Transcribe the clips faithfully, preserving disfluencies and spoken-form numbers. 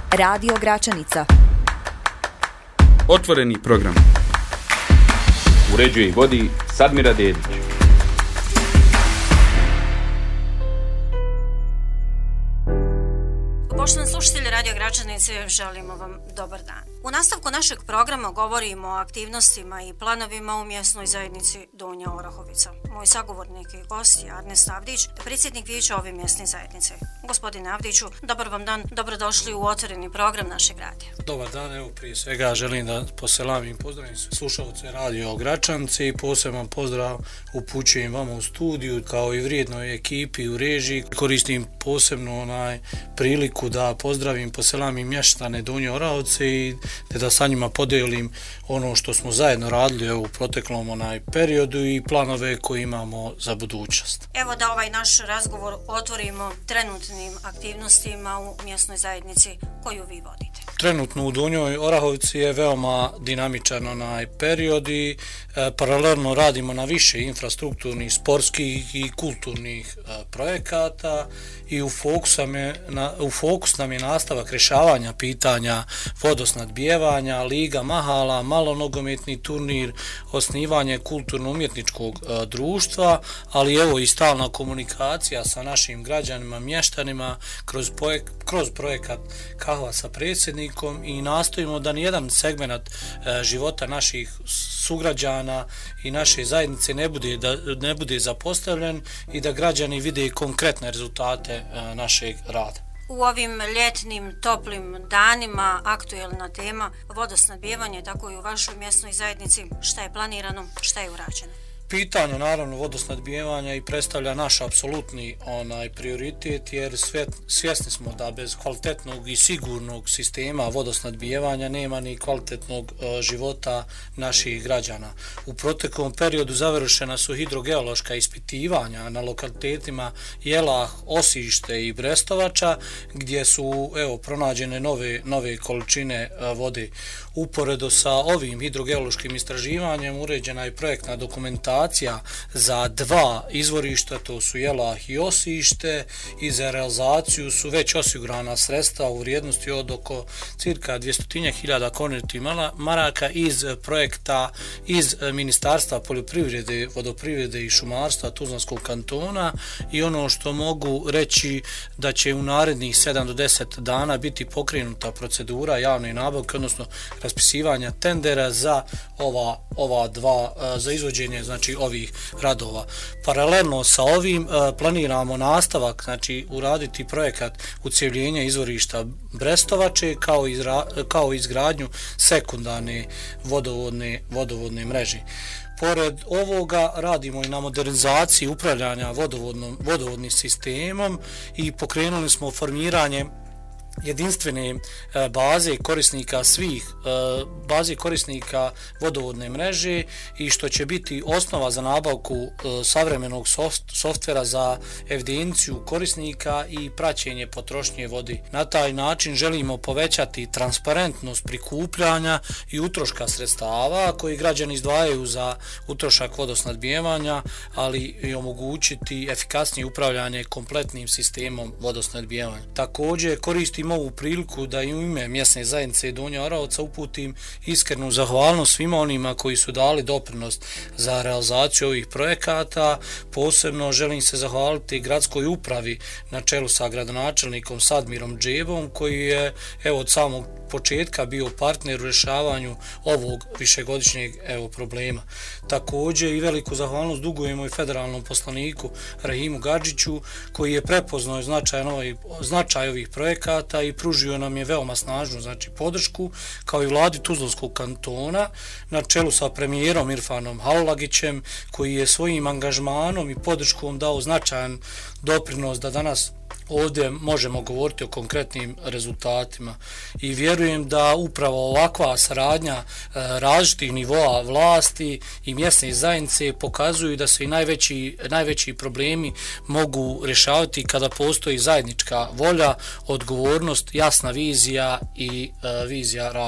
Radio Gračanica. Otvoreni program. Uređuje i vodi Sadmira Dedić. Poštovani slušatelji Radio Gračanice, želimo vam dobar dan. U nastavku našeg programa govorimo o aktivnostima i planovima u mjesnoj zajednici Donja Orahovica. Moj sagovornik i gost je Arnest Avdić, predsjednik vijeća ove mjesne zajednice. Gospodine Avdiću, dobar vam dan, dobrodošli u otvoreni program našeg radija. Dobar dan, evo prije svega želim da poselam i pozdravim slušalce Radio Gračanice i poseban pozdrav upućujem vama u studiju kao i vrijednoj ekipi u režiji. Koristim posebno onaj priliku da pozdravim, poselam i mještane Donje Orahovice i da sa njima podijelim ono što smo zajedno radili evo, u proteklom onaj periodu i planove koje imamo za budućnost. Evo da ovaj naš razgovor otvorimo trenutnim aktivnostima u mjesnoj zajednici koju vi vodite. Trenutno u Donjoj Orahovici je veoma dinamičan onaj period i e, paralelno radimo na više infrastrukturnih, sportskih i kulturnih e, projekata i u fokus, je, na, u fokus nam je nastavak rješavanja pitanja vodosnadbijevanja, liga mahala, malonogometni turnir, osnivanje kulturno-umjetničkog e, društva, ali evo i stalna komunikacija sa našim građanima, mještanima kroz, projek, kroz projekat Kahva sa predsjednikom i nastojimo da nijedan segment e, života naših sugrađana i naše zajednice ne bude, da, ne bude zapostavljen i da građani vide konkretne rezultate e, našeg rada. U ovim ljetnim, toplim danima aktuelna tema vodosnadbijevanje, tako i u vašoj mjesnoj zajednici. Šta je planirano, šta je urađeno? Pitanje naravno vodosnadbijevanja i predstavlja naš apsolutni onaj prioritet jer sve, svjesni smo da bez kvalitetnog i sigurnog sistema vodosnadbijevanja nema ni kvalitetnog e, života naših građana. U proteklom periodu završena su hidrogeološka ispitivanja na lokalitetima Jelah, Osište i Brestovača gdje su evo pronađene nove, nove količine e, vode. Uporedo sa ovim hidrogeološkim istraživanjem uređena je projektna dokumentacija za dva izvorišta, to su Jelah i Osište i za realizaciju su već osigurana sredstva u vrijednosti od oko cirka dvjesto hiljada konvertnih maraka iz projekta iz Ministarstva poljoprivrede, vodoprivrede i šumarstva Tuzlanskog kantona i ono što mogu reći da će u narednih sedam do deset dana biti pokrenuta procedura javne nabavke, odnosno raspisivanja tendera za ova, ova dva, za izvođenje znači ovih radova. Paralelno sa ovim e, planiramo nastavak, znači uraditi projekat ucjevljenja izvorišta Brestovače kao, izra, kao izgradnju sekundarne vodovodne, vodovodne mreže. Pored ovoga radimo i na modernizaciji upravljanja vodovodnom, vodovodnim sistemom i pokrenuli smo formiranje jedinstvene baze korisnika svih baze korisnika vodovodne mreže i što će biti osnova za nabavku savremenog soft, softvera za evidenciju korisnika i praćenje potrošnje vode. Na taj način želimo povećati transparentnost prikupljanja i utroška sredstava koji građani izdvajaju za utrošak vodosnadbijevanja, ali i omogućiti efikasnije upravljanje kompletnim sistemom vodosnadbijevanja. Također koristimo ovu priliku da i u ime mjesne zajednice Donja Orahovica uputim iskrenu zahvalnost svima onima koji su dali doprinos za realizaciju ovih projekata. Posebno želim se zahvaliti gradskoj upravi na čelu sa gradonačelnikom Sadmirom Džebom koji je evo od samog početka bio partner u rješavanju ovog višegodišnjeg evo problema. Također i veliku zahvalnost dugujemo i federalnom poslaniku Rahimu Gadžiću koji je prepoznao značaj, novi, značaj ovih projekata i pružio nam je veoma snažnu znači podršku kao i vladi Tuzlanskog kantona na čelu sa premijerom Irfanom Halulagićem koji je svojim angažmanom i podrškom dao značajan doprinos da danas ovdje možemo govoriti o konkretnim rezultatima i vjerujem da upravo ovakva saradnja e, različitih nivoa vlasti i mjesne zajednice pokazuju da se i najveći, najveći problemi mogu rješavati kada postoji zajednička volja, odgovornost, jasna vizija i e, vizija razvoja.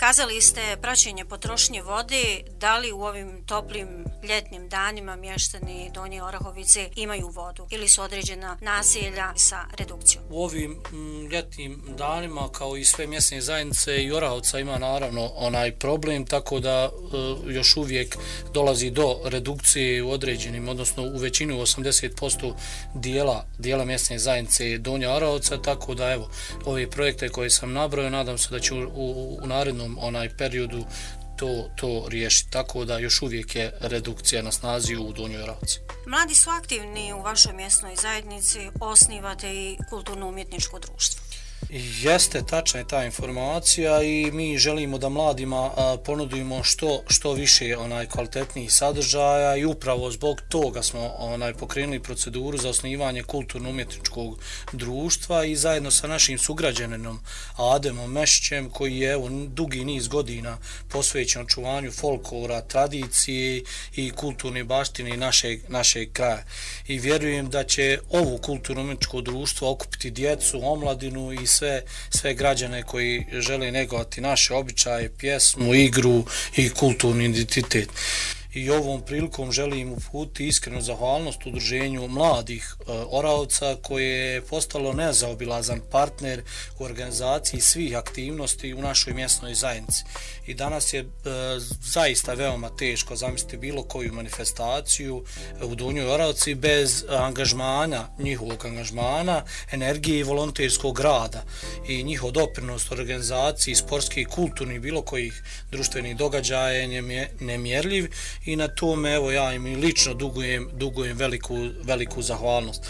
Kazali ste praćenje potrošnje vode, da li u ovim toplim ljetnim danima mještani Donje Orahovice imaju vodu ili su određena naselja sa redukcijom? U ovim m, ljetnim danima, kao i sve mjesne zajednice, i Orahovca ima naravno onaj problem, tako da e, još uvijek dolazi do redukcije u određenim, odnosno u većinu osamdeset posto dijela, dijela mjesne zajednice Donja Orahovca, tako da evo, ove projekte koje sam nabrojao, nadam se da će u, u, u narednom onaj periodu to, to riješiti, tako da još uvijek je redukcija na snazi u Donjoj Orahovci. Mladi su aktivni u vašoj mjesnoj zajednici, osnivate i kulturno-umjetničko društvo. Jeste, tačna je ta informacija i mi želimo da mladima a, ponudimo što što više onaj kvalitetnijih sadržaja i upravo zbog toga smo onaj pokrenuli proceduru za osnivanje kulturno-umjetničkog društva i zajedno sa našim sugrađaninom Ademom Mešićem, koji je evo dugi niz godina posvećen očuvanju folklora, tradicije i kulturne baštine našeg našeg kraja. I vjerujem da će ovo kulturno-umjetničko društvo okupiti djecu, omladinu i sve, sve građane koji žele negovati naše običaje, pjesmu, igru i kulturni identitet. I ovom prilikom želim uputiti iskrenu zahvalnost udruženju mladih e, Orahovca koje je postalo nezaobilazan partner u organizaciji svih aktivnosti u našoj mjesnoj zajednici. I danas je e, zaista veoma teško zamisliti bilo koju manifestaciju u Donjoj Orahovci bez angažmana, njihovog angažmana, energije i volonterskog rada i njihov doprinos organizaciji sportskih, kulturnih, bilo kojih društvenih događaja je nemjerljiv. I na tome evo ja im lično dugujem, dugujem veliku, veliku zahvalnost.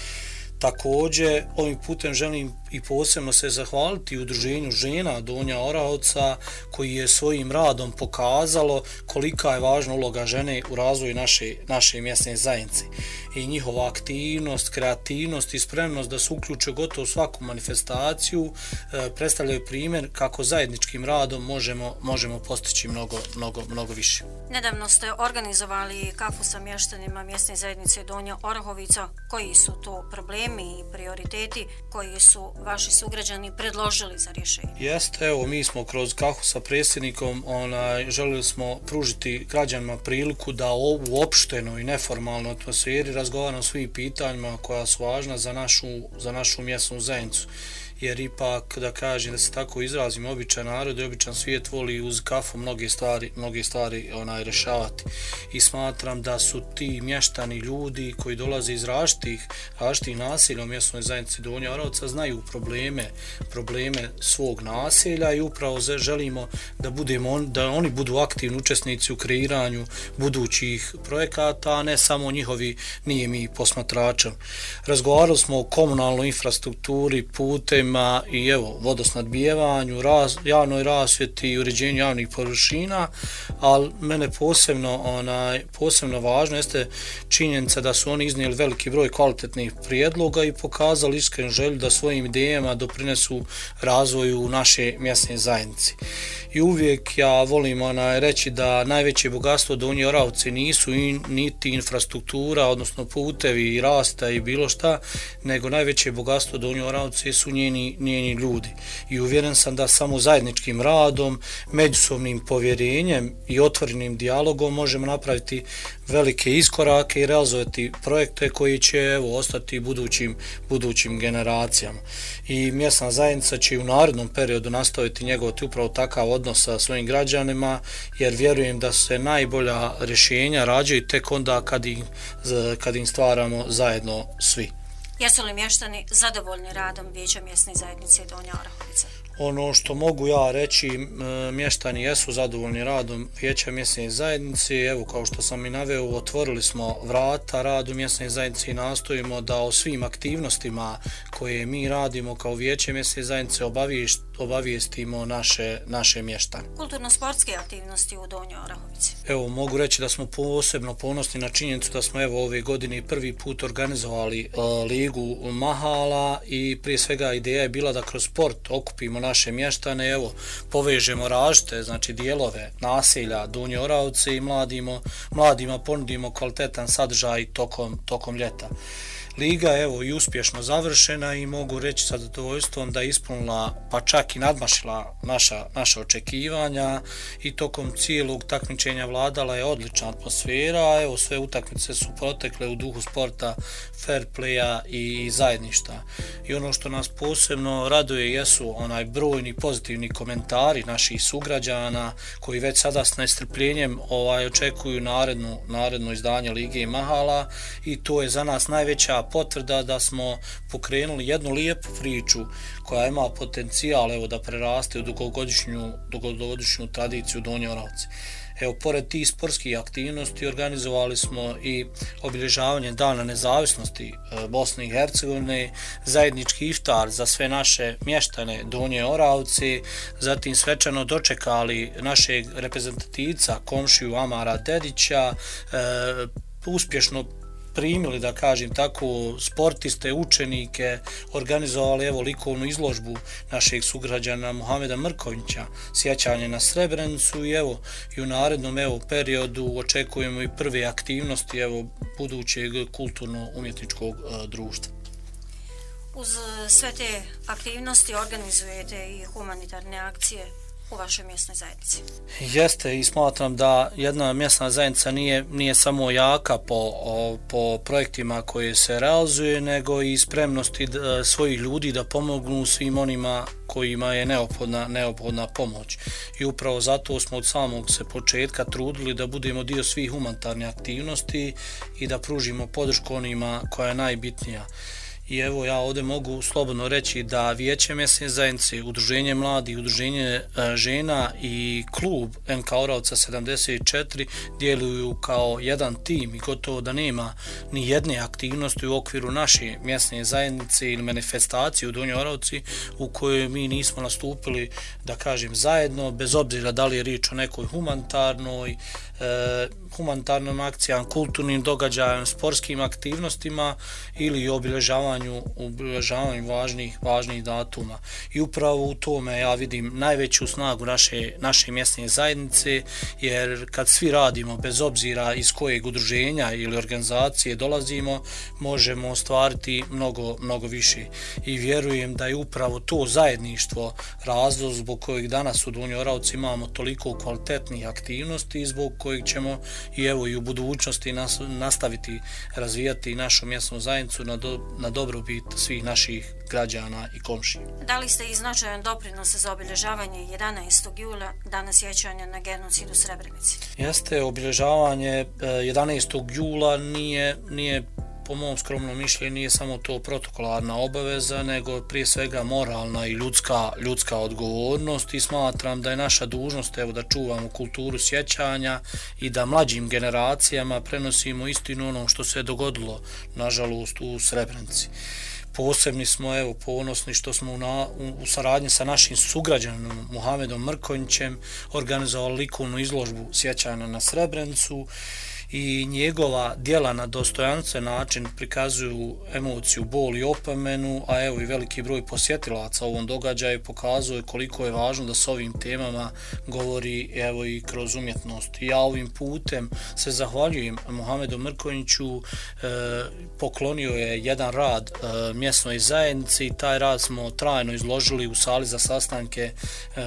Također ovim putem želim i posebno se zahvaliti udruženju žena Donja Orahovca koji je svojim radom pokazalo kolika je važna uloga žene u razvoju naše, naše mjesne zajednice. I njihova aktivnost, kreativnost i spremnost da se uključe gotovo svaku manifestaciju e, predstavljaju primjer kako zajedničkim radom možemo, možemo postići mnogo, mnogo, mnogo više. Nedavno ste organizovali kafu sa mještanima mjesne zajednice Donja Orahovica. Koji su to problemi i prioriteti koji su vaši sugrađani predložili za rješenje? Jeste, evo mi smo kroz kafu sa predsjednikom onaj, želili smo pružiti građanima priliku da u uopštenoj i neformalnoj atmosferi razgovaramo o svim pitanjima koja su važna za našu, za našu mjesnu zajednicu. Jer ipak, da kažem, da se tako izrazim, običan narod i običan svijet voli uz kafu mnoge stvari, mnoge stvari onaj, rešavati. I smatram da su ti mještani ljudi koji dolaze iz različitih, različitih naselja u mjesnoj zajednici Donja Orahovca znaju probleme, probleme svog naselja i upravo želimo da, budemo, da oni budu aktivni učesnici u kreiranju budućih projekata, a ne samo njihovi nijemi posmatrača. Razgovarali smo o komunalnoj infrastrukturi, putem i evo vodosnadbijevanju, raz, javnoj rasvjeti i uređenju javnih površina, ali mene posebno onaj posebno važno jeste činjenica da su oni iznijeli veliki broj kvalitetnih prijedloga i pokazali iskrenu želju da svojim idejama doprinesu razvoju naše mjesne zajednice. I uvijek ja volim onaj reći da najveće bogatstvo Donje Orahovce nisu in, niti infrastruktura, odnosno putevi i rasta i bilo šta, nego najveće bogatstvo Donje Orahovce su njeni njeni ljudi. I uvjeren sam da samo zajedničkim radom, međusobnim povjerenjem i otvorenim dijalogom možemo napraviti velike iskorake i realizovati projekte koji će evo, ostati budućim, budućim generacijama. I mjesna zajednica će u narednom periodu nastaviti njegovati upravo takav odnos sa svojim građanima, jer vjerujem da se najbolja rješenja rađaju tek onda kad im, kad im stvaramo zajedno svi. Jesu li mještani zadovoljni radom Vijeća mjesne zajednice Donja Orahovica? Ono što mogu ja reći, mještani jesu zadovoljni radom Vijeća mjesne zajednice. Evo, kao što sam i naveo, otvorili smo vrata radu mjesne zajednice i nastojimo da o svim aktivnostima koje mi radimo kao Vijeće mjesne zajednice obavijestimo naše, naše mještane. Kulturno-sportske aktivnosti u Donjoj Orahovici? Evo, mogu reći da smo posebno ponosni na činjenicu da smo evo ove godine prvi put organizovali uh, ligu mahala i prije svega ideja je bila da kroz sport okupimo naše mještane, evo, povežemo različite, znači dijelove naselja Donje Orahovce i mladimo, mladima ponudimo kvalitetan sadržaj tokom, tokom ljeta. Liga je evo i uspješno završena i mogu reći sa zadovoljstvom da je ispunila pa čak i nadmašila naša, naša očekivanja i tokom cijelog takmičenja vladala je odlična atmosfera, evo sve utakmice su protekle u duhu sporta, fair playa i zajedništva. I ono što nas posebno raduje jesu onaj brojni pozitivni komentari naših sugrađana koji već sada s nestrpljenjem ovaj, očekuju narednu, naredno izdanje Lige Mahala i to je za nas najveća potvrda da smo pokrenuli jednu lijepu priču koja ima potencijal evo, da preraste u dugogodišnju, dugogodišnju tradiciju Donje Orahovice. Evo, pored tih sportskih aktivnosti organizovali smo i obilježavanje Dana nezavisnosti Bosne i Hercegovine, zajednički iftar za sve naše mještane Donje Orahovice, zatim svečano dočekali našeg reprezentativca, komšiju Amara Dedića, e, uspješno primili, da kažem tako, sportiste, učenike, organizovali evo likovnu izložbu našeg sugrađana Muhameda Mrkonjića, sjećanje na Srebrenicu i evo i u narednom evo periodu očekujemo i prve aktivnosti evo budućeg kulturno-umjetničkog e, društva. Uz sve te aktivnosti organizujete i humanitarne akcije u vašoj mjesnoj zajednici. Jeste i smatram da jedna mjesna zajednica nije, nije samo jaka po, o, po projektima koje se realizuje, nego i spremnosti da, svojih ljudi da pomognu svim onima kojima je neophodna, neophodna pomoć. I upravo zato smo od samog se početka trudili da budemo dio svih humanitarnih aktivnosti i da pružimo podršku onima koja je najbitnija. I evo ja ovdje mogu slobodno reći da Vijeće mjesne zajednice, Udruženje mladih, Udruženje e, žena i klub N K Orahovica sedamdeset četiri djeluju kao jedan tim i gotovo da nema ni jedne aktivnosti u okviru naše mjesne zajednice ili manifestacije u Donjoj Orahovici u kojoj mi nismo nastupili, da kažem, zajedno, bez obzira da li je riječ o nekoj humanitarnoj, e, humanitarnom akcijama, kulturnim događajima, sportskim aktivnostima ili obilježavanju, obilježavanju važnih, važnih datuma. I upravo u tome ja vidim najveću snagu naše, naše mjesne zajednice, jer kad svi radimo, bez obzira iz kojeg udruženja ili organizacije dolazimo, možemo ostvariti mnogo, mnogo više. I vjerujem da je upravo to zajedništvo razlog zbog kojeg danas u Donjoj Orahovici imamo toliko kvalitetnih aktivnosti i zbog kojeg ćemo i evo i u budućnosti nas, nastaviti razvijati našu mjesnu zajednicu na, do, na dobrobit svih naših građana i komšija. Dali ste i značajan doprinos za obilježavanje jedanaestog jula, dana sjećanja na genocid u Srebrenici. Jeste, obilježavanje jedanaestog jula nije, nije po mom skromnom mišljenju nije samo to protokolarna obaveza, nego prije svega moralna i ljudska, ljudska odgovornost i smatram da je naša dužnost evo, da čuvamo kulturu sjećanja i da mlađim generacijama prenosimo istinu ono što se dogodilo, nažalost, u Srebrenici. Posebni smo evo ponosni što smo na, u, u saradnji sa našim sugrađanom Muhamedom Mrkonjićem organizovali likovnu izložbu sjećanja na Srebrenicu i njegova djela na dostojanstven način prikazuju emociju, bol i opomenu, a evo i veliki broj posjetilaca ovom događaju pokazuje koliko je važno da s ovim temama govori evo i kroz umjetnost. I ja ovim putem se zahvaljujem Muhamedu Mrkonjiću, e, poklonio je jedan rad e, mjesnoj zajednici i taj rad smo trajno izložili u sali za sastanke e,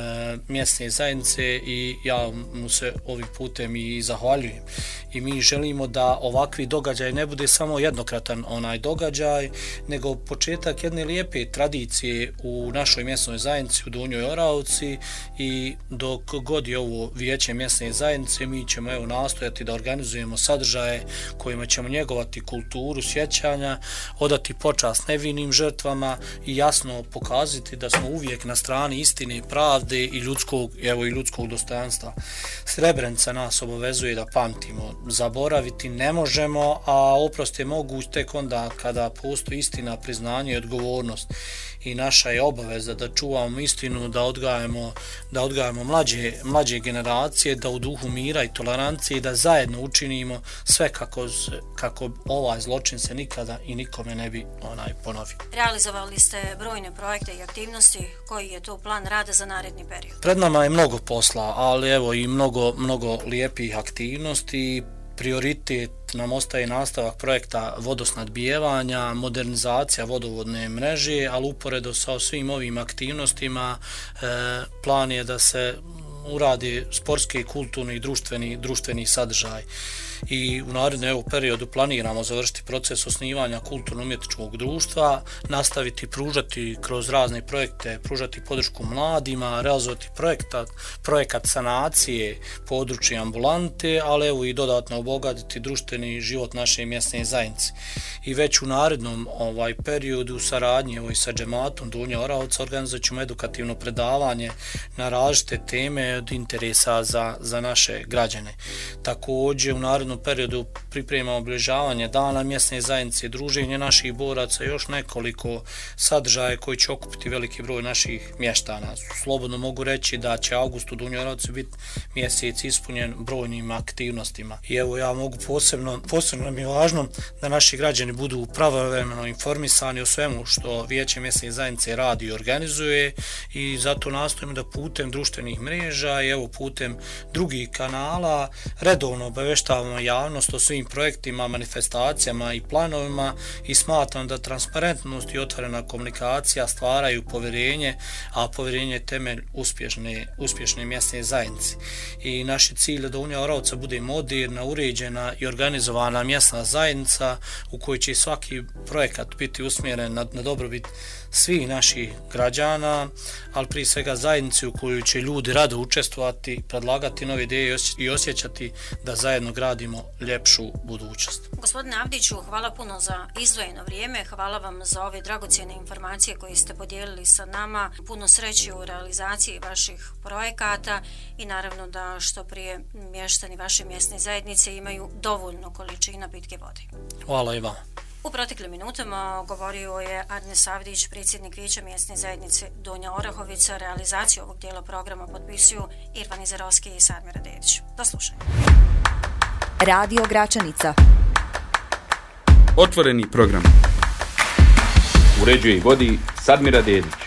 mjesne zajednice i ja mu se ovim putem i zahvaljujem. I mi želimo da ovakvi događaj ne bude samo jednokratan onaj događaj, nego početak jedne lijepe tradicije u našoj mjesnoj zajednici u Donjoj Orahovici i dok god je ovo Vijeće mjesne zajednice mi ćemo evo nastojati da organizujemo sadržaje kojima ćemo njegovati kulturu sjećanja, odati počast nevinim žrtvama i jasno pokazati da smo uvijek na strani istine, pravde i ljudskog, evo i ljudskog dostojanstva. Srebrenica nas obavezuje da pamtimo, zaboraviti ne možemo, a oprost je moguć tek onda kada postoji istina, priznanje i odgovornost. I naša je obaveza da čuvamo istinu, da odgajamo, da odgajamo mlađe, mlađe generacije, da u duhu mira i tolerancije da zajedno učinimo sve kako, kako ovaj zločin se nikada i nikome ne bi onaj ponovio. Realizovali ste brojne projekte i aktivnosti. Koji je to plan rada za naredni period? Pred nama je mnogo posla, ali evo i mnogo, mnogo lijepih aktivnosti. prioritet nam ostaje nastavak projekta vodosnadbijevanja, modernizacija vodovodne mreže, ali uporedo sa svim ovim aktivnostima e, plan je da se uradi sportski, kulturni i društveni, društveni sadržaj. I u narednom evo periodu planiramo završiti proces osnivanja kulturno-umjetničkog društva, nastaviti pružati kroz razne projekte, pružati podršku mladima, realizovati projektat, projekat sanacije područja ambulante, ali evo i dodatno obogatiti društveni život naše mjesne zajednice. I već u narednom ovaj periodu u saradnji evo i sa džematom Donja Orahovica organizovat ćemo edukativno predavanje na različite teme od interesa za, za naše građane. Također u narednom periodu pripremamo obilježavanje dana mjesne zajednice, druženje naših boraca i još nekoliko sadržaja koji će okupiti veliki broj naših mještana. Slobodno mogu reći da će august u Donjoj Orahovici biti mjesec ispunjen brojnim aktivnostima. I evo ja mogu posebno, posebno mi je važno da naši građani budu pravovremeno informisani o svemu što Vijeće mjesne zajednice radi i organizuje i zato nastojimo da putem društvenih mreža i evo putem drugih kanala redovno obaveštavamo javnost o svim projektima, manifestacijama i planovima i smatram da transparentnost i otvorena komunikacija stvaraju povjerenje, a povjerenje je temelj uspješne, uspješne mjesne zajednice. I naš je cilj da Donja Orahovica bude moderna, uređena i organizovana mjesna zajednica u kojoj će svaki projekat biti usmjeren na, na dobrobit svih naših građana, ali prije svega zajednici u kojoj će ljudi rado učestvovati, predlagati nove ideje i osjećati da zajedno gradimo ljepšu budućnost. Gospodine Avdiću, hvala puno za izdvojeno vrijeme, hvala vam za ove dragocjene informacije koje ste podijelili sa nama, puno sreće u realizaciji vaših projekata i naravno da što prije mještani vaše mjesne zajednice imaju dovoljno količina pitke vode. Hvala i vama. U proteklim minutama govorio je Arnes Avdić, predsjednik Vijeća mjesne zajednice Donja Orahovica. Realizaciju ovog dijela programa potpisuju Irfan Izarovski i Sadmira Dedić. Do slušanja. Radio Gračanica. Otvoreni program. Uređuje i vodi Sadmira Dedić.